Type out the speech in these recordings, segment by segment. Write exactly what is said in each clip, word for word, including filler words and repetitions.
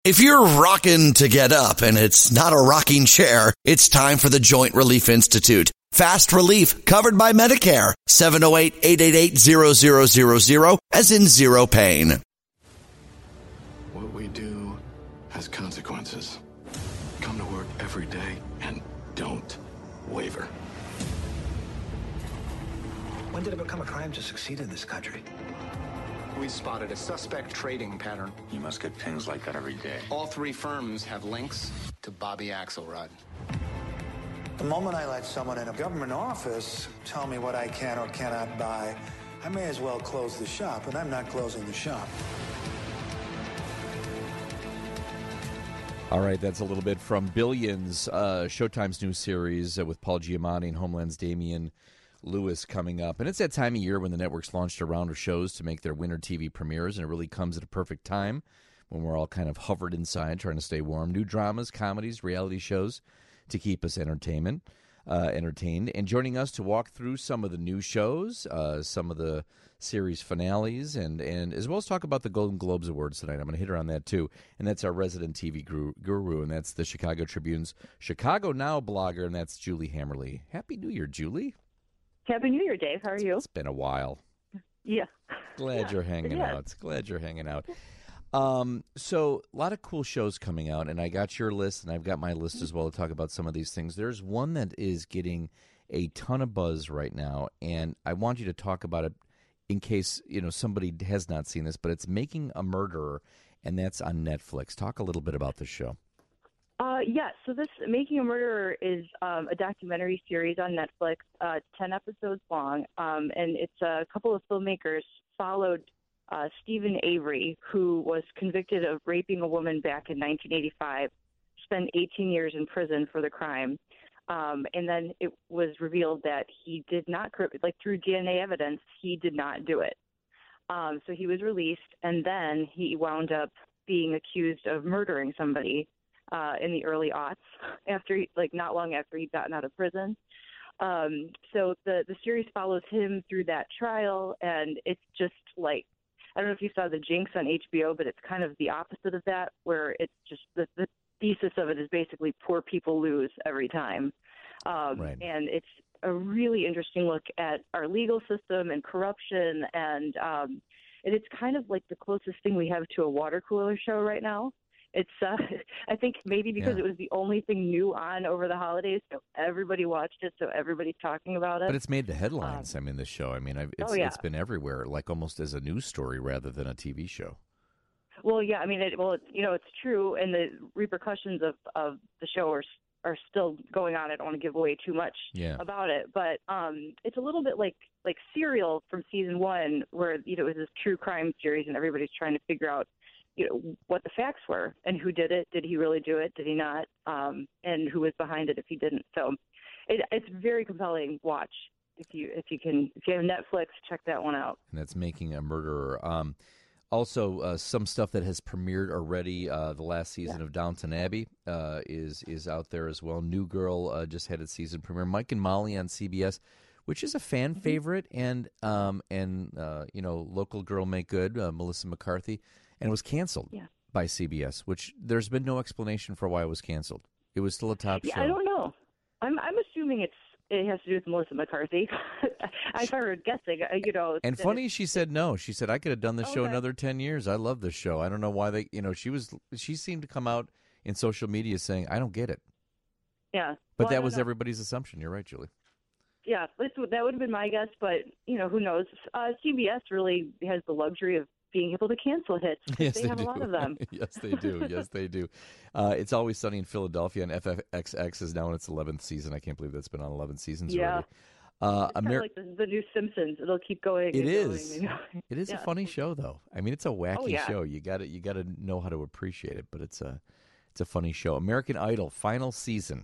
If you're rocking to get up and it's not a rocking chair, it's time for the Joint Relief Institute. Fast relief covered by Medicare. seven oh eight, eight eight eight, zero zero zero zero as in zero pain. What we do has consequences. Come to work every day and don't waver. When did it become a crime to succeed in this country? We spotted a suspect trading pattern. You must get pings like that every day. All three firms have links to Bobby Axelrod. The moment I let someone in a government office tell me what I can or cannot buy, I may as well close the shop, and I'm not closing the shop. All right, that's a little bit from Billions, uh, Showtime's new series uh, with Paul Giamatti and Homeland's Damian Lewis coming up. And it's that time of year when the networks launched a round of shows to make their winter T V premieres, and it really comes at a perfect time when we're all kind of hovered inside trying to stay warm. New dramas, comedies, reality shows to keep us entertainment, uh, entertained. And joining us to walk through some of the new shows, uh, some of the series finales, and, and as well as talk about the Golden Globes Awards tonight. I'm going to hit her on that, too. And that's our resident T V guru, guru, and that's the Chicago Tribune's Chicago Now blogger, and that's Julie Hammerly. Happy New Year, Julie. Happy New Year, Dave. How are you? It's been a while. Yeah. Glad yeah, you're hanging yeah. out. Glad you're hanging out. Um, so a lot of cool shows coming out, and I got your list, and I've got my list as well to talk about some of these things. There's one that is getting a ton of buzz right now, and I want you to talk about it in case you know somebody has not seen this, but it's Making a Murderer, and that's on Netflix. Talk a little bit about this show. Uh, yeah, so this Making a Murderer is um, a documentary series on Netflix. Uh, it's ten episodes long, um, and it's a couple of filmmakers followed uh, Stephen Avery, who was convicted of raping a woman back in nineteen eighty-five, spent eighteen years in prison for the crime. Um, and then it was revealed that he did not, like through D N A evidence, he did not do it. Um, so he was released, and then he wound up being accused of murdering somebody Uh, in the early aughts, after he, like not long after he'd gotten out of prison. Um, so the the series follows him through that trial, and it's just like, I don't know if you saw The Jinx on H B O, but it's kind of the opposite of that, where it's just the, the thesis of it is basically poor people lose every time. Um, right. And it's a really interesting look at our legal system and corruption, and um, and it's kind of like the closest thing we have to a water cooler show right now. It's, uh, I think maybe because yeah. it was the only thing new on over the holidays, so everybody watched it, so everybody's talking about it. But it's made the headlines. Um, I mean, the show. I mean, I've, it's oh, yeah. it's been everywhere, like almost as a news story rather than a T V show. Well, yeah, I mean, it, well, it's, you know, it's true, and the repercussions of, of the show are are still going on. I don't want to give away too much yeah. about it, but um, it's a little bit like like Serial from season one, where you know it was this true crime series, and everybody's trying to figure out, you know, what the facts were and who did it. Did he really do it? Did he not? Um, and who was behind it if he didn't? So it, it's very compelling watch. If you if you can if you have Netflix, check that one out. And that's Making a Murderer. Um, also, uh, some stuff that has premiered already. Uh, the last season yeah. of Downton Abbey uh, is is out there as well. New Girl uh, just had its season premiere. Mike and Molly on C B S, which is a fan mm-hmm. favorite, and um, and uh, you know, local girl make good, uh, Melissa McCarthy. And it was canceled yeah. by C B S, which there's been no explanation for why it was canceled. It was still a top yeah, show. I don't know. I'm I'm assuming it's it has to do with Melissa McCarthy. If I were guessing, you know. And funny, she said no. She said I could have done this okay. show another ten years. I love this show. I don't know why they, you know, she was she seemed to come out in social media saying I don't get it. Yeah, but well, that was know. everybody's assumption. You're right, Julie. Yeah, that would have been my guess, but you know, who knows? Uh, C B S really has the luxury of being able to cancel hits. Yes, they, they have do. a lot of them. Yes, they do. Yes, they do. Uh, It's Always Sunny in Philadelphia, and F X X is now in its eleventh season. I can't believe that's been on eleven seasons yeah. already. Uh, it's Amer- kind of like the, the new Simpsons. It'll keep going. It and is. Going, you know? It is yeah. a funny show, though. I mean, it's a wacky oh, yeah. show. You got to you got to know how to appreciate it. But it's a it's a funny show. American Idol final season.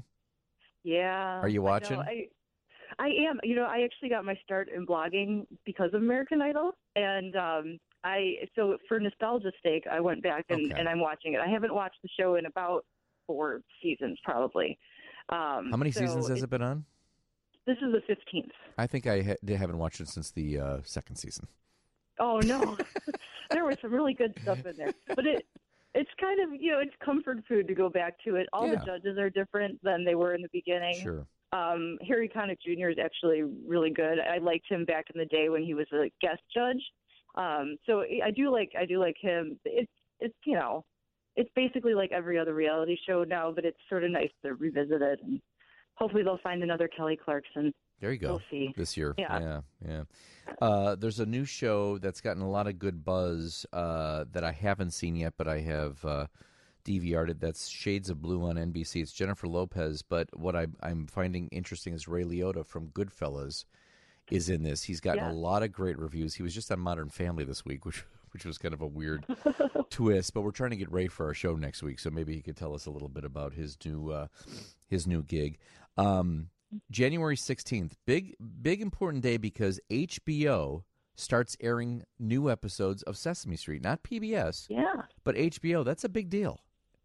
Yeah. Are you watching? I, I, I am. You know, I actually got my start in blogging because of American Idol, and um, I so for nostalgia's sake, I went back and, okay. and I'm watching it. I haven't watched the show in about four seasons, probably. Um, How many so seasons has it, it been on? This is the fifteenth. I think I ha- haven't watched it since the uh, second season. Oh no, there was some really good stuff in there, but it it's kind of, you know, it's comfort food to go back to it. All Yeah. the judges are different than they were in the beginning. Sure. Um, Harry Connick Junior is actually really good. I liked him back in the day when he was a guest judge. Um, so I do like I do like him. It's it's you know, it's basically like every other reality show now, but it's sort of nice to revisit it. And hopefully they'll find another Kelly Clarkson. There you go. We'll see. This year. Yeah. Yeah. yeah. Uh, there's a new show that's gotten a lot of good buzz uh, that I haven't seen yet, but I have uh, D V R'd it. That's Shades of Blue on N B C. It's Jennifer Lopez, but what I, I'm finding interesting is Ray Liotta from Goodfellas is in this. He's gotten Yeah. a lot of great reviews. He was just on Modern Family this week, which which was kind of a weird twist. But we're trying to get Ray for our show next week, so maybe he could tell us a little bit about his new uh, his new gig. Um, January sixteenth, big big important day because H B O starts airing new episodes of Sesame Street, not P B S, Yeah. but H B O. That's a big deal.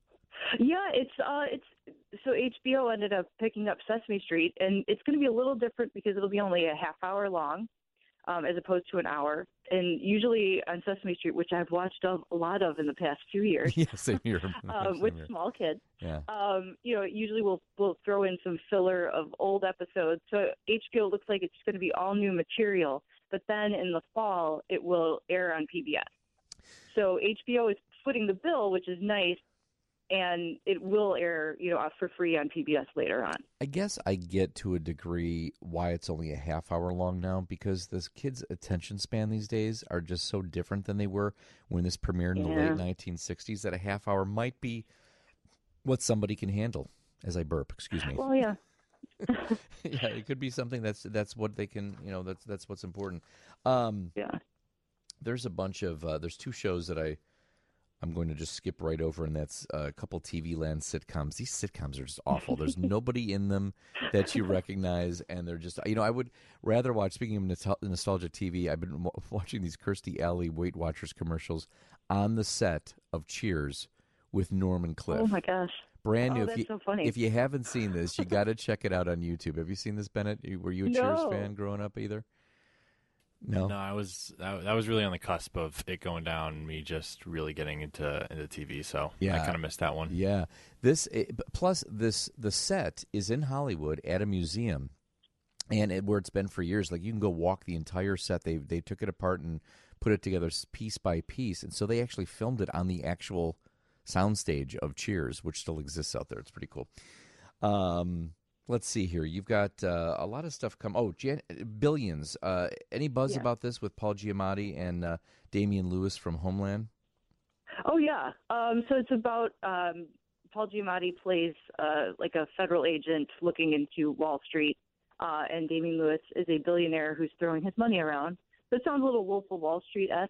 Yeah, it's uh, it's so H B O ended up picking up Sesame Street, and it's going to be a little different because it'll be only a half hour long, um, as opposed to an hour. And usually on Sesame Street, which I've watched a a lot of in the past few years, Yeah, same here. um, Same with here. small kids, Yeah. um, you know, usually we'll we'll throw in some filler of old episodes. So H B O looks like it's going to be all new material, but then in the fall it will air on P B S. So H B O is footing the bill, which is nice. And it will air, you know, for free on P B S later on. I guess I get to a degree why it's only a half hour long now because this kids' attention span these days are just so different than they were when this premiered in the Yeah. late nineteen sixties that a half hour might be what somebody can handle. As I burp, excuse me. Well, yeah. Yeah, it could be something that's that's what they can, you know, that's that's what's important. Um, Yeah. there's a bunch of uh, there's two shows that I I'm going to just skip right over, and that's uh, a couple T V Land sitcoms. These sitcoms are just awful. There's nobody in them that you recognize, and they're just, you know, I would rather watch, speaking of nostal- nostalgia T V, I've been w- watching these Kirstie Alley Weight Watchers commercials on the set of Cheers with Norman Cliff. Oh, my gosh. Brand Oh, new. that's if you, so funny. If you haven't seen this, you got to check it out on YouTube. Have you seen this, Bennett? You- Were you a Cheers No. fan growing up either? No. No, I was that, that was really on the cusp of it going down and me just really getting into into T V. So Yeah. I kind of missed that one. Yeah, this it, plus this the set is in Hollywood at a museum, and it, where it's been for years. Like you can go walk the entire set. They they took it apart and put it together piece by piece, and so they actually filmed it on the actual soundstage of Cheers, which still exists out there. It's pretty cool. Um, let's see here. You've got uh, a lot of stuff come. Oh, Jan- Billions. Uh, any buzz Yeah. about this with Paul Giamatti and uh, Damian Lewis from Homeland? Oh, yeah. Um, so it's about um, Paul Giamatti plays uh, like a federal agent looking into Wall Street, uh, and Damian Lewis is a billionaire who's throwing his money around. So it sounds a little Wolf of Wall Street-esque.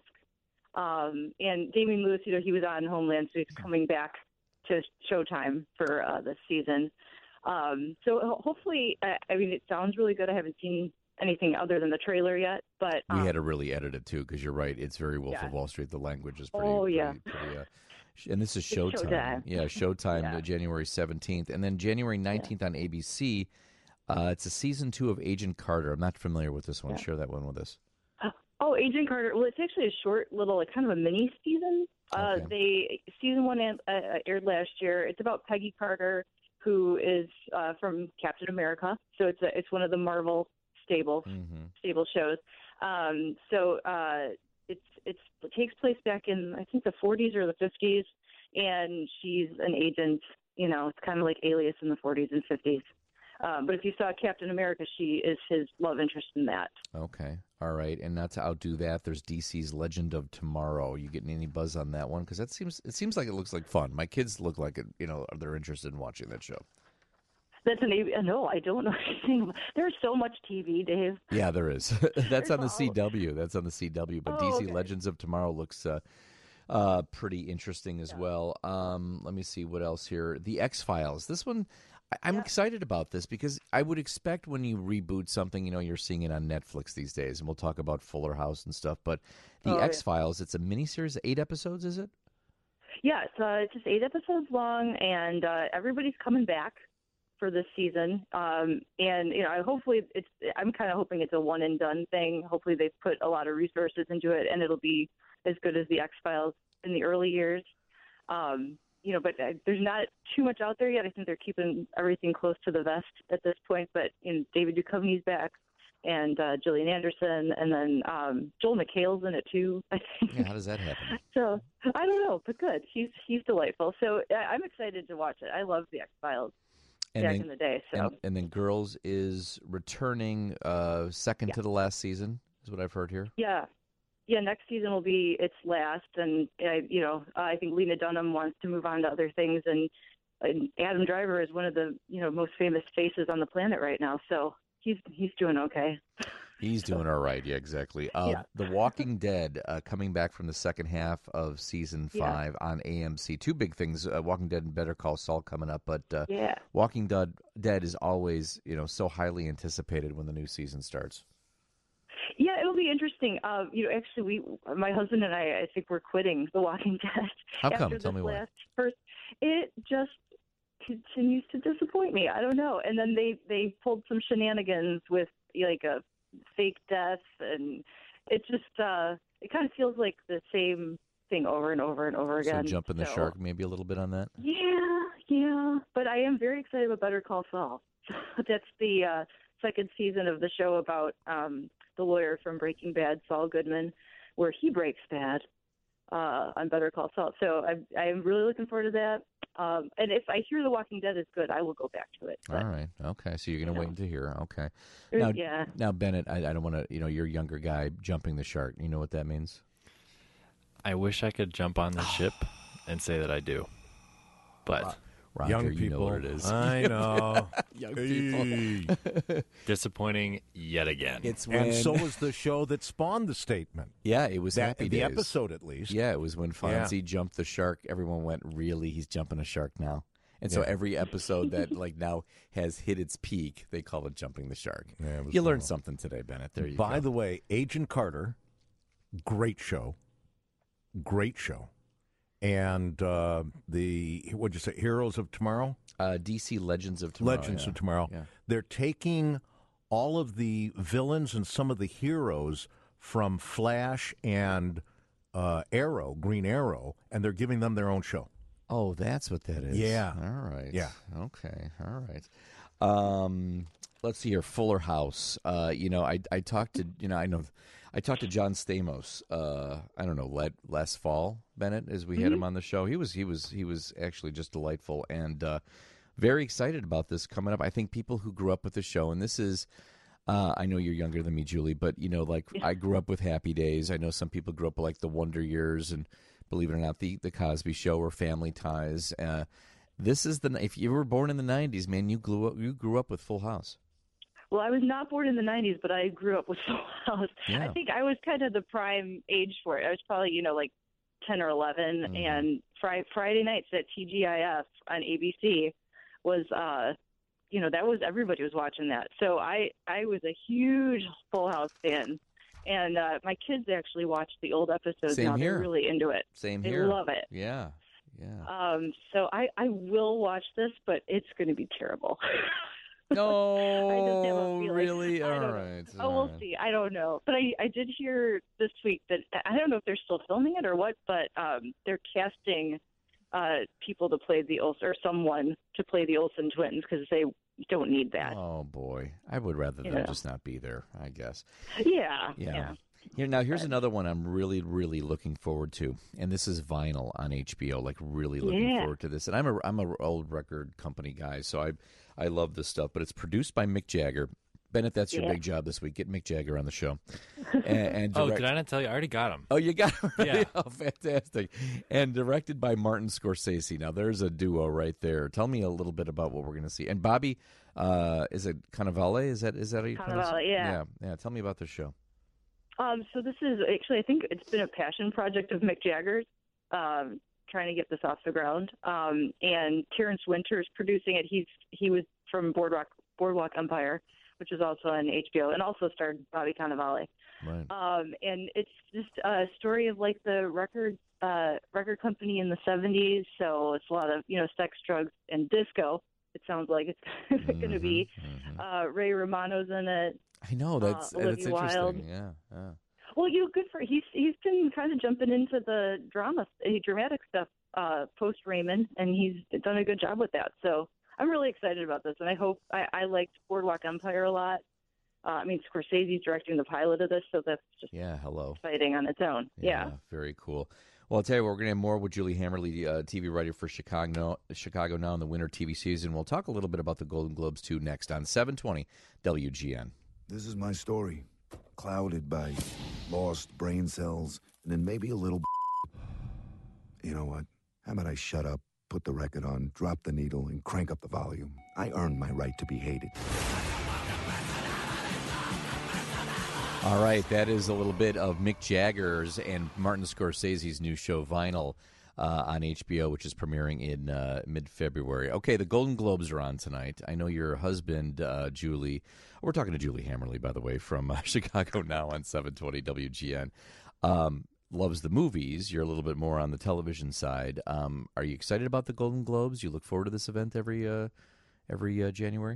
Um, and Damian Lewis, you know, he was on Homeland, so he's coming back to Showtime for uh, this season. Um, so ho- hopefully, I, I mean, it sounds really good. I haven't seen anything other than the trailer yet, but We um, had to really edit it too, because you're right. It's very Wolf Yeah. of Wall Street. The language is pretty. Oh, pretty, yeah. pretty, uh, sh- and this is It's Showtime. Showtime. Yeah, Showtime, Yeah. uh, January seventeenth, and then January nineteenth on A B C. Uh, it's a season two of Agent Carter. I'm not familiar with this one. Yeah. Share that one with us. Oh, Agent Carter. Well, it's actually a short little, like, kind of a mini season. Uh, Okay. They season one an- uh, aired last year. It's about Peggy Carter, who is uh, from Captain America. So it's a, it's one of the Marvel stable Mm-hmm. stable shows. Um, so uh, it's it's it takes place back in I think the forties or the fifties, and she's an agent. You know, it's kind of like Alias in the forties and fifties. Um, but if you saw Captain America, she is his love interest in that. Okay. All right. And not to outdo that, there's D C's Legend of Tomorrow. You getting any buzz on that one? Because that seems it seems like it looks like fun. My kids look like it. You know, they're interested in watching that show. That's an A- no, I don't know anything. There's so much T V, Dave. Yeah, there is. That's on the all- C W. That's on the C W. But Oh, D C okay. Legends of Tomorrow looks uh, uh, pretty interesting as well. Um, let me see what else here. The X-Files. This one, I- I'm Yeah. excited about this because I would expect when you reboot something, you know, you're seeing it on Netflix these days, and we'll talk about Fuller House and stuff. But the Oh, yeah. X-Files, it's a miniseries, eight episodes, is it? Yeah, it's, uh, it's just eight episodes long, and uh, everybody's coming back for this season. Um, and you know, hopefully, it's. I'm kind of hoping it's a one and done thing. Hopefully, they've put a lot of resources into it, and it'll be as good as the X Files in the early years. Um, you know, but uh, there's not too much out there yet. I think they're keeping everything close to the vest at this point. But you know, David Duchovny's back, and uh, Gillian Anderson, and then um, Joel McHale's in it too, I think. Yeah, how does that happen? So I don't know, but good. He's he's delightful. So I- I'm excited to watch it. I love the X Files back then, in the day. So and, and then Girls is returning uh, second Yeah. to the last season, is what I've heard here. yeah, yeah. Next season will be its last, and uh, you know, I think Lena Dunham wants to move on to other things, and, and Adam Driver is one of the you know most famous faces on the planet right now. So he's he's doing okay. He's doing all right. Yeah, exactly. Uh, Yeah. The Walking Dead uh, coming back from the second half of season Yeah. five on A M C. Two big things: uh, Walking Dead and Better Call Saul coming up. But uh, Yeah. Walking Dead Dead is always you know so highly anticipated when the new season starts. Yeah, it'll be interesting. Uh, you know, actually, we, my husband and I, I think we're quitting The Walking Dead. How come? After Tell this me why. last First, it just continues to disappoint me. I don't know. And then they they pulled some shenanigans with like a fake death, and it just uh, it kind of feels like the same thing over and over and over So again. jumping the So, shark maybe a little bit on that. Yeah, yeah. But I am very excited about Better Call Saul. That's the uh, second season of the show about um, the lawyer from Breaking Bad, Saul Goodman, where he breaks bad uh, on Better Call Saul. So I'm I'm really looking forward to that. Um, and if I hear The Walking Dead is good, I will go back to it. But, All right. Okay. So you're going to you know. wait to hear. Okay. There's- Now, yeah. now Bennett, I, I don't want to, you know, you're a younger guy jumping the shark. You know what that means? I wish I could jump on the ship and say that I do, but Roger, Young you people. know what it is. I know. Young people. Hey. disappointing yet again. It's when, And so was the show that spawned the statement. yeah, it was That, Happy the Days. episode, at least. Yeah, it was when Yeah. Fonzie jumped the shark. Everyone went, really? He's jumping a shark now? And so Yeah. every episode that like now has hit its peak, they call it jumping the shark. Yeah, it was you learned cool. something today, Bennett. There you By go. the way, Agent Carter, great show. Great show. And uh, the, what'd you say, Heroes of Tomorrow? uh, D C Legends of Tomorrow. Legends yeah. of Tomorrow. Yeah. They're taking all of the villains and some of the heroes from Flash and uh, Arrow, Green Arrow, and they're giving them their own show. Oh, that's what that is. Yeah. All right. Yeah. Okay. All right. Um, let's see here. Fuller House. Uh, you know, I I talked to you know I know I talked to John Stamos. Uh, I don't know let, last fall, Bennett, as we had him on the show. He was he was he was actually just delightful and uh, very excited about this coming up. I think people who grew up with the show, and this is. Uh, I know you're younger than me, Julie, but you know, like I grew up with Happy Days. I know some people grew up with like the Wonder Years, and believe it or not, the the Cosby Show or Family Ties. Uh, this is the if you were born in the nineties, man, you grew up you grew up with Full House. Well, I was not born in the nineties, but I grew up with Full House. Yeah. I think I was kind of the prime age for it. I was probably, you know, like ten or eleven, Mm-hmm. and fri- Friday nights at T G I F on A B C was, uh, you know, that was everybody was watching that. So I, I was a huge Full House fan, and uh, my kids actually watch the old episodes Same now. here. They're really into it. Same They here. love it. Yeah, yeah. Um, so I, I will watch this, but it's going to be terrible. No, I just have a feeling. really? I All don't know. right. Oh, all we'll right. see. I don't know, but I, I did hear this week that I don't know if they're still filming it or what, but um, they're casting uh, people to play the Olsen or someone to play the Olsen twins because they don't need that. Oh boy, I would rather them Yeah. just not be there. I guess. Yeah, Yeah. yeah. Here now, here's another one I'm really, really looking forward to, and this is Vinyl on H B O. Like really looking Yeah. forward to this. And I'm a I'm a old record company guy, so I I love this stuff. But it's produced by Mick Jagger. Bennett, that's your Yeah. big job this week. Get Mick Jagger on the show. And, and oh, direct- did I not tell you? I already got him. Oh, you got it right? Yeah. Oh, fantastic. And directed by Martin Scorsese. Now, there's a duo right there. Tell me a little bit about what we're going to see. And Bobby, uh, is it Cannavale? Is that is that how you pronounce it? Cannavale, yeah. yeah. Yeah. Tell me about the show. Um, so this is actually, I think it's been a passion project of Mick Jagger's, um, trying to get this off the ground. Um, and Terrence Winter's producing it. He's he was from Boardwalk Boardwalk Empire, which is also on H B O, and also starred Bobby Cannavale. Right. Um, and it's just a story of like the record uh, record company in the seventies. So it's a lot of you know sex, drugs, and disco. It sounds like it's going to be. Mhm. Uh, Ray Romano's in it. I know that's uh, that's Olivia interesting. Wilde. Yeah, yeah. Well, you know, good for he's he's been kind of jumping into the drama, uh, dramatic stuff uh, post Raymond, and he's done a good job with that. So I'm really excited about this, and I hope I, I liked Boardwalk Empire a lot. Uh, I mean, Scorsese's directing the pilot of this, so that's just yeah, hello. exciting on its own. Yeah. yeah. Very cool. Well, I'll tell you what, we're going to have more with Julie Hammerly, uh, T V writer for Chicago, Chicago Now in the winter T V season. We'll talk a little bit about the Golden Globes, too, next on seven twenty W G N. This is my story, clouded by lost brain cells and then maybe a little. You know what? How about I shut up, put the record on, drop the needle, and crank up the volume? I earned my right to be hated. All right, that is a little bit of Mick Jagger's and Martin Scorsese's new show, Vinyl, uh, on H B O, which is premiering in uh, mid-February. Okay, the Golden Globes are on tonight. I know your husband, uh, Julie, we're talking to Julie Hammerly, by the way, from uh, Chicago Now on seven twenty W G N, um, loves the movies. You're a little bit more on the television side. Um, are you excited about the Golden Globes? You look forward to this event every, uh, every uh, January?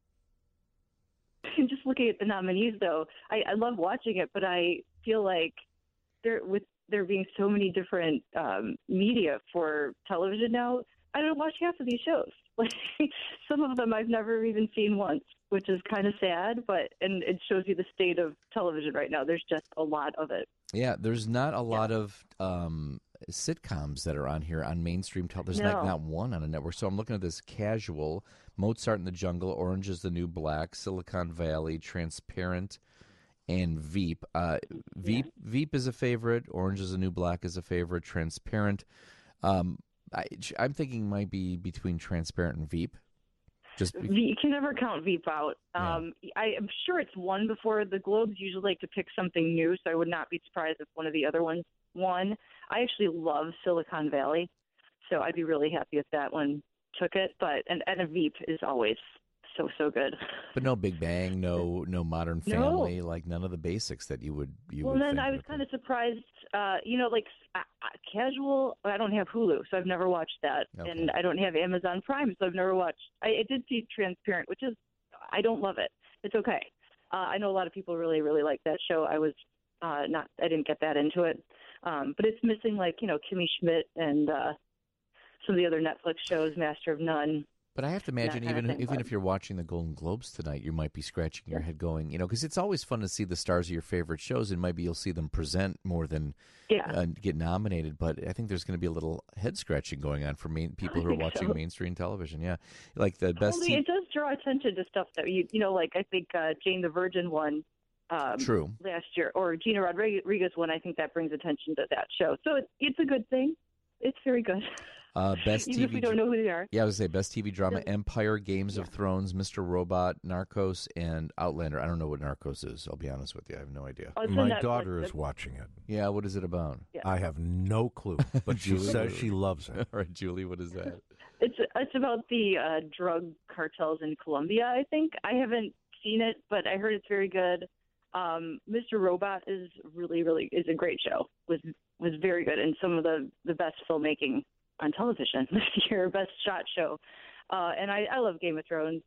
Just looking at the nominees, though, I, I love watching it, but I feel like there, with there being so many different um, media for television now, I don't watch half of these shows. Like some of them I've never even seen once, which is kind of sad. But and it shows you the state of television right now. There's just a lot of it. Yeah, there's not a lot of um, sitcoms that are on here on mainstream television. There's No. like not one on a network. So I'm looking at this Casual, Mozart in the Jungle, Orange is the New Black, Silicon Valley, Transparent, and Veep. Uh, Veep Veep is a favorite. Orange is the New Black is a favorite. Transparent. Um, I, I'm thinking might be between Transparent and Veep. Just be- You can never count Veep out. Um, I am sure it's won before. The Globes usually like to pick something new, so I would not be surprised if one of the other ones won. I actually love Silicon Valley, so I'd be really happy if that one took it. But and, and a Veep is always so so good. But no Big Bang, no no Modern No. Family, like none of the basics that you would you well, would then think I was would be. kind of surprised. Uh, you know, like uh, uh, Casual. I don't have Hulu, so I've never watched that, Okay. and I don't have Amazon Prime, so I've never watched. I, I did see Transparent, which is I don't love it. It's okay. Uh, I know a lot of people really really like that show. I was uh, not. I didn't get that into it, um, but it's missing like you know Kimmy Schmidt and uh, some of the other Netflix shows, Master of None. But I have to that imagine, kind of even thing, even but- if you're watching the Golden Globes tonight, you might be scratching your head, going, you know, because it's always fun to see the stars of your favorite shows, and maybe you'll see them present more than Yeah. uh, get nominated. But I think there's going to be a little head scratching going on for main, people who are think watching so. mainstream television. Yeah, like the best. Well, T- it does draw attention to stuff that you you know, like I think uh, Jane the Virgin won um, True. last year, or Gina Rodriguez won. I think that brings attention to that show, so it's it's a good thing. It's very good. Uh, best Even T V. if we don't know who they are. Yeah, I would say best T V drama: Empire, Games of Thrones, Mister Robot, Narcos, and Outlander. I don't know what Narcos is. I'll be honest with you, I have no idea. Oh, it's My on Netflix. daughter is watching it. Yeah, what is it about? Yeah. I have no clue, but she Julie? says she loves it. All right, Julie, what is that? It's it's about the uh, drug cartels in Colombia. I think I haven't seen it, but I heard it's very good. Um, Mister Robot is really really is a great show. was was very good, and some of the the best filmmaking on television this year, best shot show. Uh, and I, I love Game of Thrones,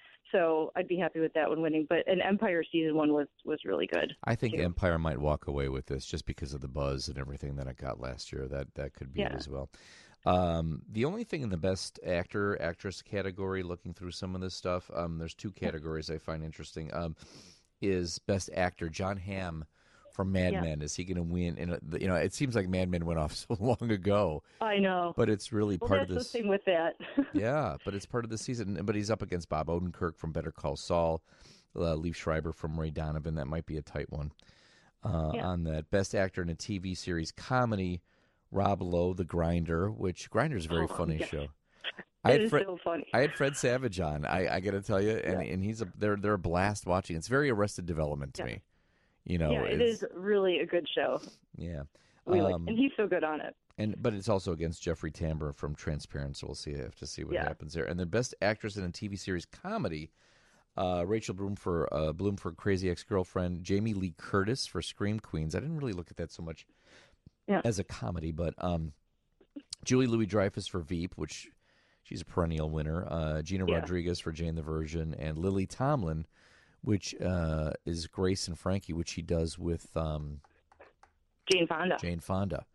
so I'd be happy with that one winning. But an Empire season one was, was really good. I think too. Empire might walk away with this just because of the buzz and everything that it got last year. That that could be it Yeah. as well. Um, the only thing in the best actor actress category, looking through some of this stuff, um, there's two categories I find interesting. Um, is best actor John Hamm from Mad Yeah. Men? Is he going to win? And uh, you know, it seems like Mad Men went off so long ago, I know. but it's really well, part that's of this. the thing with that. Yeah, but it's part of the season. But he's up against Bob Odenkirk from Better Call Saul, uh, Liev Schreiber from Ray Donovan. That might be a tight one uh, Yeah. on that. Best actor in a T V series comedy, Rob Lowe, The Grinder, which Grinder's a very Oh, funny yeah. show. It had is Fred, so funny. I had Fred Savage on. I, I got to tell you, and, and he's a they're they're a blast watching. It's very Arrested Development to Yeah. me. You know, yeah, it it's- is really a good show. Yeah. We like, Um, and he's so good on it. And but it's also against Jeffrey Tambor from Transparent, so we'll see have to see what Yeah. happens there. And the best actress in a T V series comedy, uh, Rachel Bloom for uh, Bloom for Crazy Ex-Girlfriend, Jamie Lee Curtis for Scream Queens. I didn't really look at that so much Yeah. as a comedy, but um, Julie Louis-Dreyfus for Veep, which she's a perennial winner. Uh, Gina Yeah. Rodriguez for Jane the Virgin, and Lily Tomlin, which uh, is Grace and Frankie, which she does with um, Jane Fonda. Jane Fonda.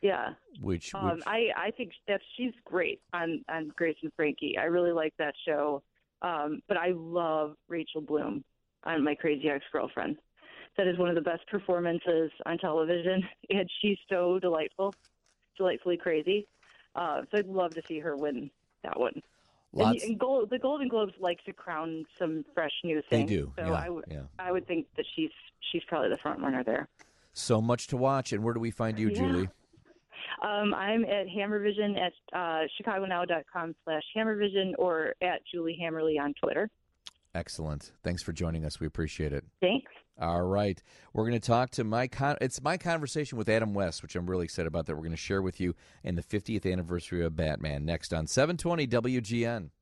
Yeah. Which, um, which I I think that she's great on on Grace and Frankie. I really like that show. Um, but I love Rachel Bloom on My Crazy Ex-Girlfriend. That is one of the best performances on television, and she's so delightful, delightfully crazy. Uh, so I'd love to see her win that one. Lots. And, and Gold, the Golden Globes like to crown some fresh new things. They do. So yeah, I would yeah. I would think that she's she's probably the front runner there. So much to watch. And where do we find you, Yeah. Julie? Um, I'm at Hammervision at uh, chicagonow.com slash Hammervision or at Julie Hammerly on Twitter. Excellent. Thanks for joining us. We appreciate it. Thanks. All right. We're going to talk to my con- it's my conversation with Adam West, which I'm really excited about, that we're going to share with you in the fiftieth anniversary of Batman next on seven twenty W G N.